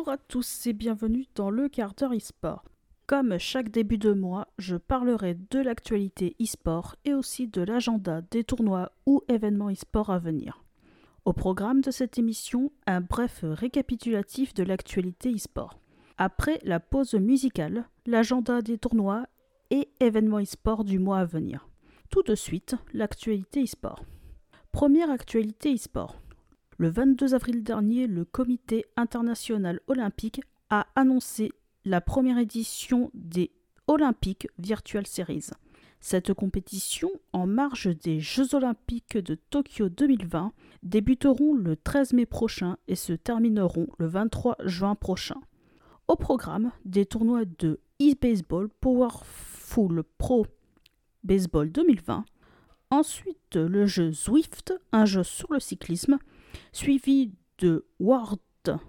Bonjour à tous et bienvenue dans le quart d'heure e-sport. Comme chaque début de mois, je parlerai de l'actualité e-sport et aussi de l'agenda des tournois ou événements e-sport à venir. Au programme de cette émission, un bref récapitulatif de l'actualité e-sport. Après la pause musicale, l'agenda des tournois et événements e-sport du mois à venir. Tout de suite, l'actualité e-sport. Première actualité e-sport. Le 22 avril dernier, le Comité international olympique a annoncé la première édition des Olympic Virtual Series. Cette compétition, en marge des Jeux olympiques de Tokyo 2020, débuteront le 13 mai prochain et se termineront le 23 juin prochain. Au programme, des tournois de e-baseball Powerful Pro Baseball 2020, ensuite le jeu Zwift, un jeu sur le cyclisme, suivi de World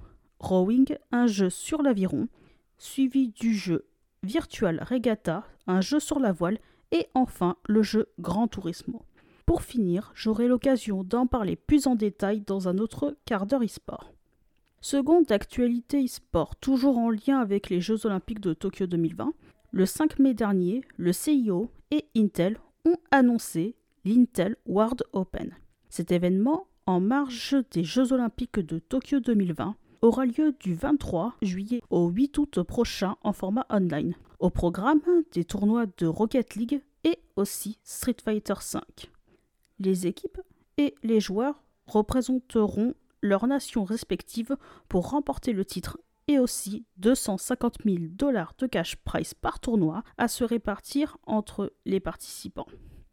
Rowing, un jeu sur l'aviron, suivi du jeu Virtual Regatta, un jeu sur la voile, et enfin le jeu Gran Turismo. Pour finir, j'aurai l'occasion d'en parler plus en détail dans un autre quart d'heure e-sport. Seconde actualité e-sport, toujours en lien avec les Jeux Olympiques de Tokyo 2020, le 5 mai dernier, le CIO et Intel ont annoncé l'Intel World Open. Cet événement, en marge des Jeux Olympiques de Tokyo 2020, aura lieu du 23 juillet au 8 août prochain en format online. Au programme, des tournois de Rocket League et aussi Street Fighter V. Les équipes et les joueurs représenteront leurs nations respectives pour remporter le titre et aussi 250 000 $ de cash prize par tournoi à se répartir entre les participants.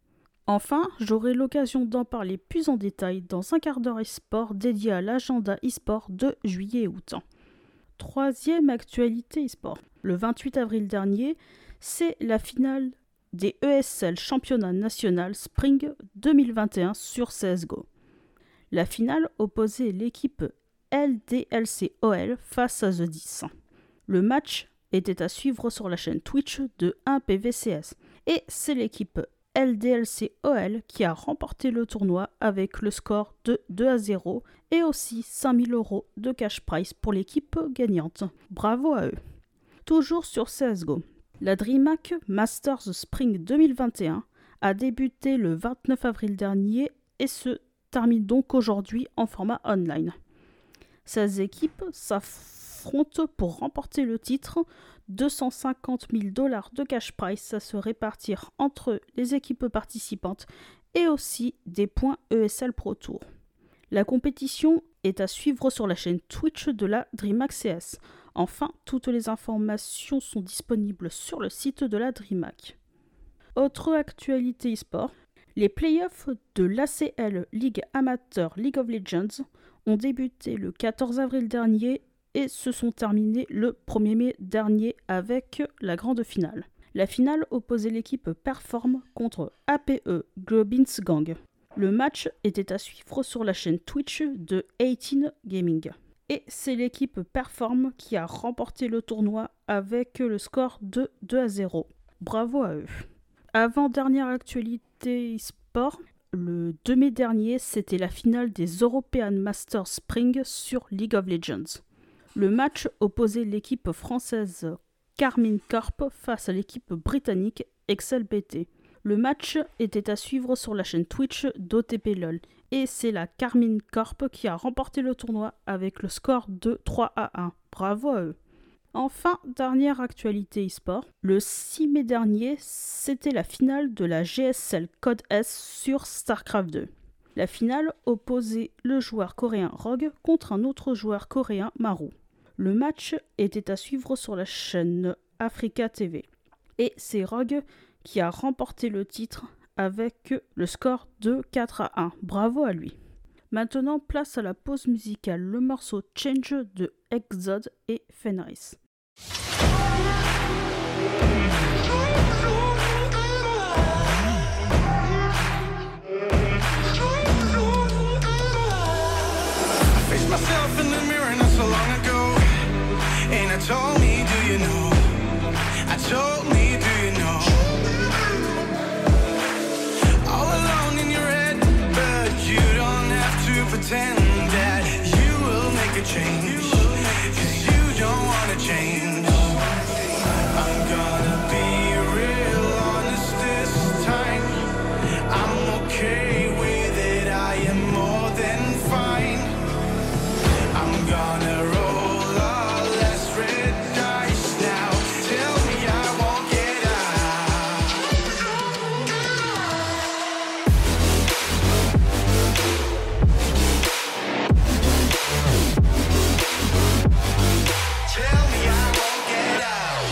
Enfin, j'aurai l'occasion d'en parler plus en détail dans un quart d'heure e-sport dédié à l'agenda e-sport de juillet et août. Troisième actualité e-sport. Le 28 avril dernier, c'est la finale des ESL Championnat National Spring 2021 sur CSGO. La finale opposait l'équipe LDLC-OL face à The 10. Le match était à suivre sur la chaîne Twitch de 1PVCS et c'est l'équipe LDLC-OL qui a remporté le tournoi avec le score de 2-0 et aussi 5 000 € de cash prize pour l'équipe gagnante. Bravo à eux. Toujours sur CSGO, la DreamHack Masters Spring 2021 a débuté le 29 avril dernier et se termine donc aujourd'hui en format online. 16 équipes s'affrontent pour remporter le titre, 250 000 $ de cash prize à se répartir entre les équipes participantes et aussi des points ESL Pro Tour. La compétition est à suivre sur la chaîne Twitch de la DreamHack CS. Enfin, toutes les informations sont disponibles sur le site de la DreamHack. Autre actualité e-sport, les playoffs de l'ACL League Amateur League of Legends ont débuté le 14 avril dernier et se sont terminés le 1er mai dernier avec la grande finale. La finale opposait l'équipe Perform contre APE Globins Gang. Le match était à suivre sur la chaîne Twitch de 18 Gaming. Et c'est l'équipe Perform qui a remporté le tournoi avec le score de 2-0. Bravo à eux. Avant-dernière actualité sport, le 2 mai dernier, c'était la finale des European Masters Spring sur League of Legends. Le match opposait l'équipe française Carmine Corp face à l'équipe britannique XLBT. Le match était à suivre sur la chaîne Twitch d'OTP LOL. Et c'est la Carmine Corp qui a remporté le tournoi avec le score de 3-1. Bravo à eux. Enfin, dernière actualité e-sport. Le 6 mai dernier, c'était la finale de la GSL Code S sur StarCraft 2. La finale opposait le joueur coréen Rogue contre un autre joueur coréen Maru. Le match était à suivre sur la chaîne Africa TV. Et c'est Rogue qui a remporté le titre avec le score de 4-1. Bravo à lui. Maintenant, place à la pause musicale. Le morceau Change de Exode et Fenris. Myself in the mirror not so long ago, and I told me, do you know? I told me, do you know? All alone in your head, but you don't have to pretend that you will make a change. 'Cause you don't change. I'm gonna be real honest this time. I'm okay with it, I am more than fine. I'm gonna roll all less red dice now. Tell me I won't get out. Tell me I won't get out.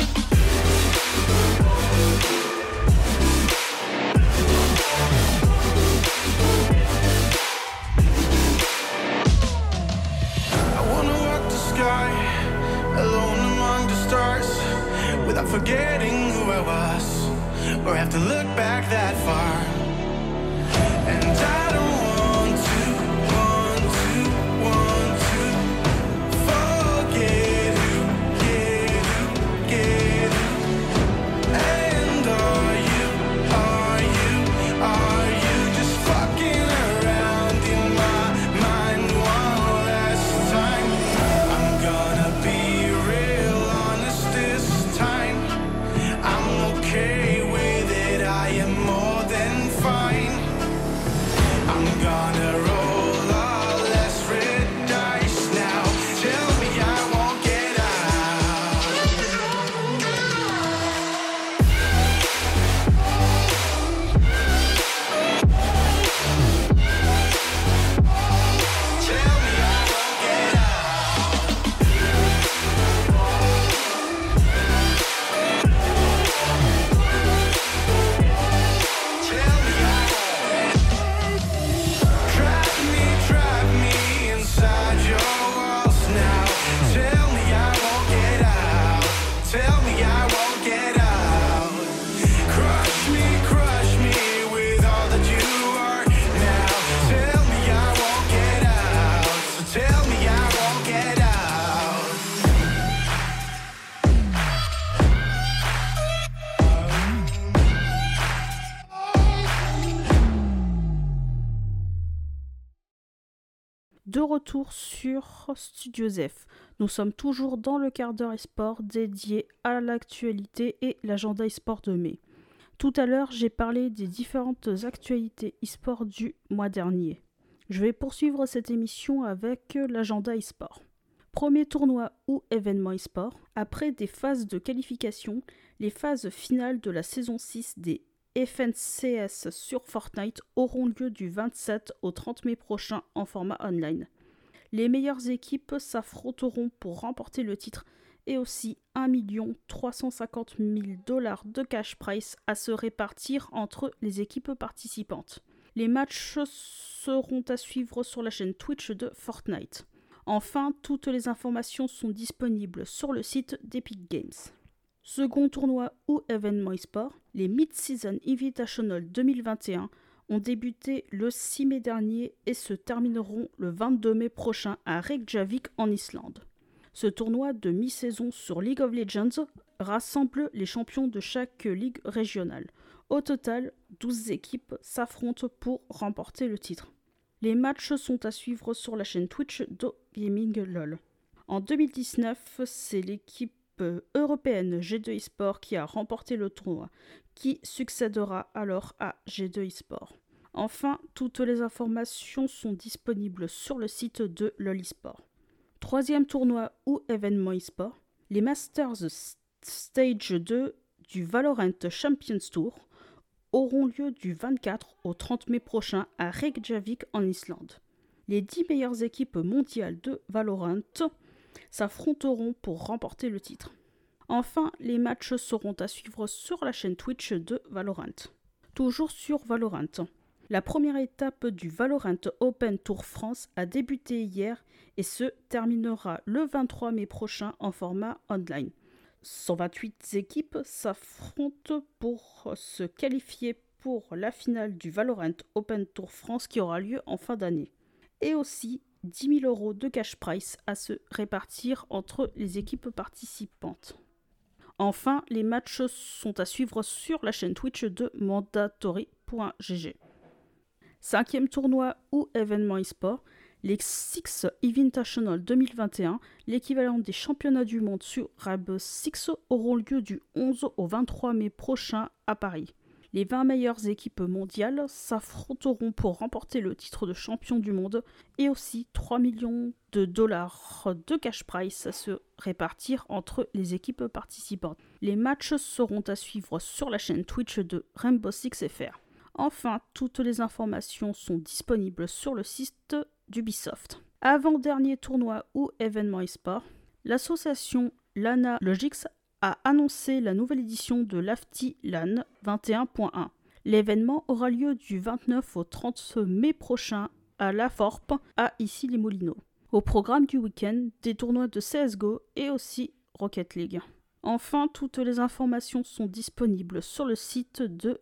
I wanna walk the sky alone among the stars without forgetting who I was or have to look back that far. And I don't want to forget who, get who. And are you just fucking around in my mind one last time? I'm gonna be real honest this time. I'm okay with it, I am more than fine. I'm gonna roll all less red dice now. Tell me I won't get out. Tell me I won't get out. Tell me I won't. Trap me inside your walls now. Tell me I won't get out. Tell me I won't get out. Crush me with all that you are now. Tell me I won't get out. So tell me I won't get out. De retour sur Studio F. Nous sommes toujours dans le quart d'heure e-sport dédié à l'actualité et l'agenda e-sport de mai. Tout à l'heure, j'ai parlé des différentes actualités e-sport du mois dernier. Je vais poursuivre cette émission avec l'agenda e-sport. Premier tournoi ou événement e-sport. Après des phases de qualification, les phases finales de la saison 6 des FNCS sur Fortnite auront lieu du 27 au 30 mai prochain en format online. Les meilleures équipes s'affronteront pour remporter le titre et aussi 1 350 000 $ de cash prize à se répartir entre les équipes participantes. Les matchs seront à suivre sur la chaîne Twitch de Fortnite. Enfin, toutes les informations sont disponibles sur le site d'Epic Games. Second tournoi ou événement e-sport, les Mid-Season Invitational 2021 ont débuté le 6 mai dernier et se termineront le 22 mai prochain à Reykjavik en Islande. Ce tournoi de mi-saison sur League of Legends rassemble les champions de chaque ligue régionale. Au total, 12 équipes s'affrontent pour remporter le titre. Les matchs sont à suivre sur la chaîne Twitch de Gaming LOL. En 2019, c'est l'équipe européenne G2 eSport qui a remporté le tournoi, qui succédera alors à G2 eSport. Enfin, toutes les informations sont disponibles sur le site de LOL eSport. Troisième tournoi ou événement eSport, les Masters Stage 2 du Valorant Champions Tour auront lieu du 24 au 30 mai prochain à Reykjavik en Islande. Les 10 meilleures équipes mondiales de Valorant s'affronteront pour remporter le titre. Enfin, les matchs seront à suivre sur la chaîne Twitch de Valorant. Toujours sur Valorant. La première étape du Valorant Open Tour France a débuté hier et se terminera le 23 mai prochain en format online. 128 équipes s'affrontent pour se qualifier pour la finale du Valorant Open Tour France qui aura lieu en fin d'année. Et aussi 10 000 € de cash prize à se répartir entre les équipes participantes. Enfin, les matchs sont à suivre sur la chaîne Twitch de mandatory.gg. Cinquième tournoi ou événement e-sport, Les Six Invitational 2021, l'équivalent des championnats du monde sur Rainbow Six, auront lieu du 11 au 23 mai prochain à Paris. Les 20 meilleures équipes mondiales s'affronteront pour remporter le titre de champion du monde et aussi 3 millions de dollars de cash prize à se répartir entre les équipes participantes. Les matchs seront à suivre sur la chaîne Twitch de Rainbow Six FR. Enfin, toutes les informations sont disponibles sur le site d'Ubisoft. Avant-dernier tournoi ou événement e-sport, l'association Lana Logics a annoncé la nouvelle édition de l'AFTI LAN 21.1. L'événement aura lieu du 29 au 30 mai prochain à La Forpe, à Issy-les-Moulineaux. Au programme du week-end, des tournois de CSGO et aussi Rocket League. Enfin, toutes les informations sont disponibles sur le site de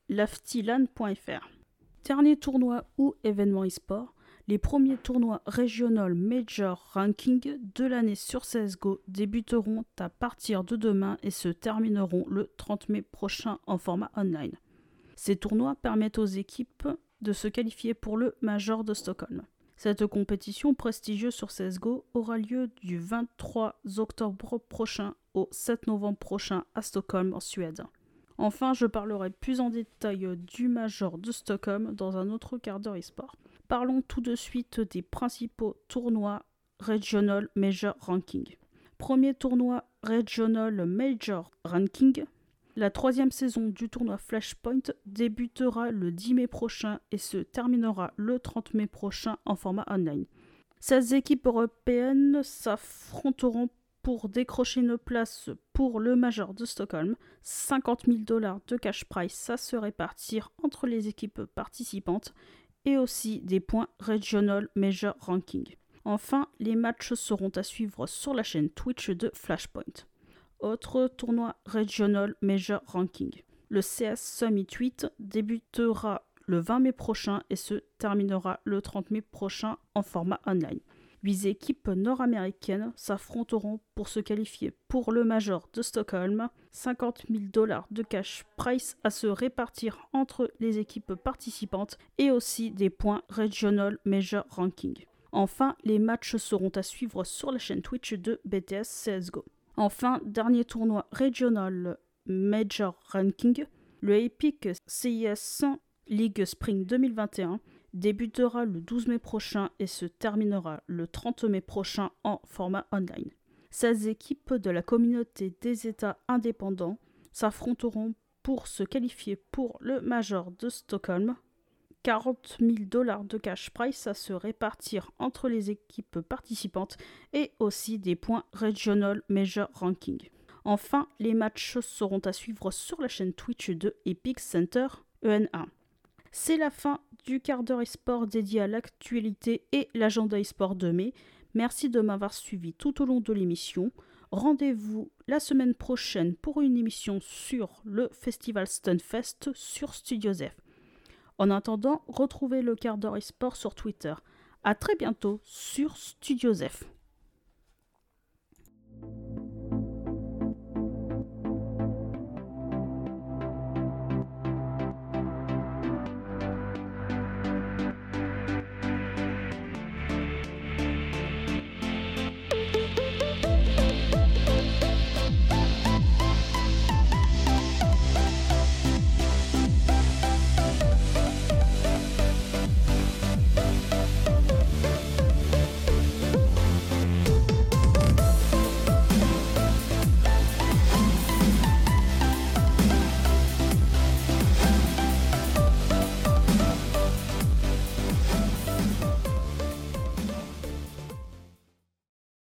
l'aftilan.fr. Dernier tournoi ou événement e-sport, les premiers tournois Regional Major Ranking de l'année sur CSGO débuteront à partir de demain et se termineront le 30 mai prochain en format online. Ces tournois permettent aux équipes de se qualifier pour le Major de Stockholm. Cette compétition prestigieuse sur CSGO aura lieu du 23 octobre prochain au 7 novembre prochain à Stockholm en Suède. Enfin, je parlerai plus en détail du Major de Stockholm dans un autre quart d'heure e-sport. Parlons tout de suite des principaux tournois Regional Major Ranking. Premier tournoi Regional Major Ranking. La 3e saison du tournoi Flashpoint débutera le 10 mai prochain et se terminera le 30 mai prochain en format online. 16 équipes européennes s'affronteront pour décrocher une place pour le Major de Stockholm. 50 000 $ de cash prize à se répartir entre les équipes participantes et aussi des points Regional Major Ranking. Enfin, les matchs seront à suivre sur la chaîne Twitch de Flashpoint. Autre tournoi Regional Major Ranking. Le CS Summit 8 débutera le 20 mai prochain et se terminera le 30 mai prochain en format online. 8 équipes nord-américaines s'affronteront pour se qualifier pour le Major de Stockholm. 50 000 $ de cash prize à se répartir entre les équipes participantes et aussi des points Regional Major Ranking. Enfin, les matchs seront à suivre sur la chaîne Twitch de BTS CSGO. Enfin, dernier tournoi Regional Major Ranking, le Epic CIS League Spring 2021 débutera le 12 mai prochain et se terminera le 30 mai prochain en format online. 16 équipes de la communauté des États indépendants s'affronteront pour se qualifier pour le Major de Stockholm. 40 000 $ de cash prize à se répartir entre les équipes participantes et aussi des points Regional Major Ranking. Enfin, les matchs seront à suivre sur la chaîne Twitch de Epic Center EN1. C'est la fin du quart d'heure e-sport dédié à l'actualité et l'agenda e-sport de mai. Merci de m'avoir suivi tout au long de l'émission. Rendez-vous la semaine prochaine pour une émission sur le festival Stunfest sur Studio Zef. En attendant, retrouvez le quart d'heure e-sport sur Twitter. À très bientôt sur Studio Zef.